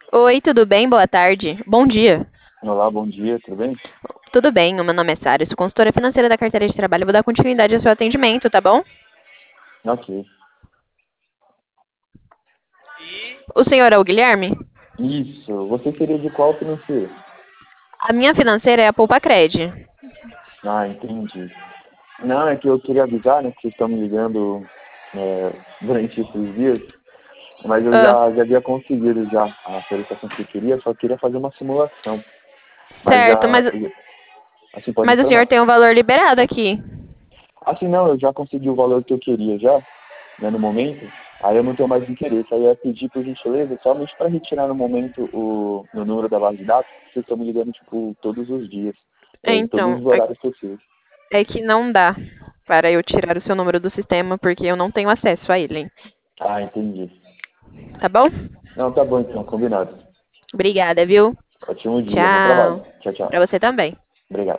Oi, tudo bem? Boa tarde. Bom dia. Olá, bom dia, tudo bem? Tudo bem? O meu nome é Sara, eu sou consultora financeira da carteira de trabalho. Vou dar continuidade ao seu atendimento, tá bom? Ok. O senhor é o Guilherme? Isso, você seria de qual financeiro? A minha financeira é a Poupa Cred. Ah, entendi. Não, é que eu queria avisar, né, que vocês estão me ligando durante esses dias, mas eu Ah, já havia conseguido já a solicitação que eu queria, só queria fazer uma simulação. Mas certo, já, assim, pode mas o senhor informar. tem um valor liberado aqui. Assim, não, eu já consegui o valor que eu queria já, né, no momento, aí eu não tenho mais interesse. Aí eu ia pedir, por gentileza, somente para retirar no momento no número da base de dados, porque vocês estão me ligando, tipo, todos os dias, em todos Então, os horários possíveis. é que não dá para eu tirar o seu número do sistema porque eu não tenho acesso a ele. Ah, entendi. Tá bom? Não, tá bom então, combinado. Obrigada, viu? Ótimo dia, bom trabalho. Tchau. Tchau, tchau. Pra você também. Obrigado.